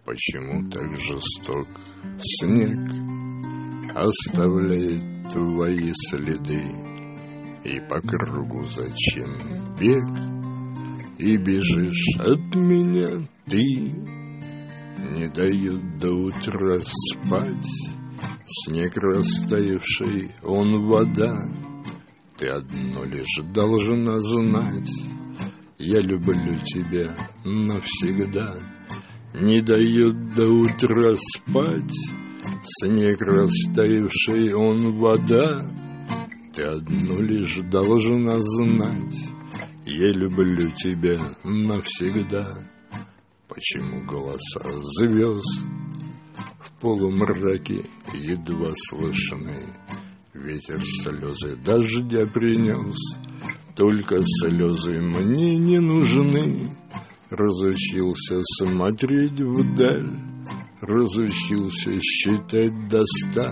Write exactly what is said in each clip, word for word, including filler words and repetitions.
Почему так жесток снег оставляет твои следы? И по кругу зачем бег? И бежишь от меня ты. Не дают до утра спать. Снег растаявший, он вода. Ты одно лишь должна знать: я люблю тебя навсегда. Не дает до утра спать. Снег растаявший, он вода. Ты одно лишь должна знать: я люблю тебя навсегда. Почему голоса звезд в полумраке едва слышны? Ветер слезы дождя принес, только слезы мне не нужны. Разучился смотреть вдаль, разучился считать до ста,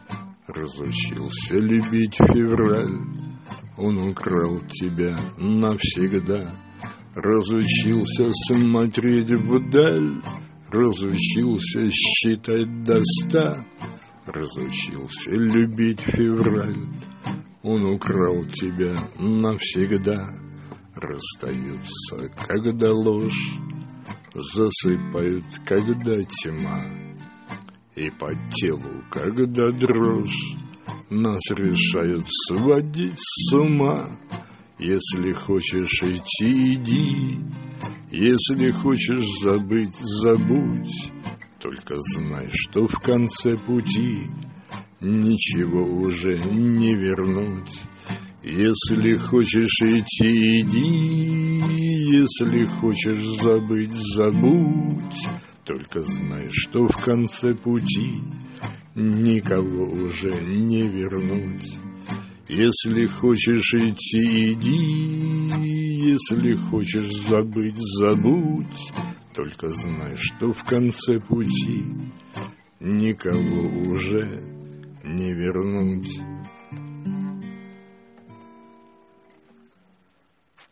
разучился любить февраль. Он украл тебя навсегда. Разучился смотреть вдаль, разучился считать до ста, разучился любить февраль. Он украл тебя навсегда. Расстаются, когда ложь, засыпают, когда тьма, и по телу, когда дрожь, нас решают сводить с ума. Если хочешь идти, иди. Если хочешь забыть, забудь. Только знай, что в конце пути ничего уже не вернуть. Если хочешь идти, иди. Если хочешь забыть, забудь. Только знай, что в конце пути никого уже не вернуть. Если хочешь идти, иди. Если хочешь забыть, забудь. Только знай, что в конце пути никого уже не вернуть.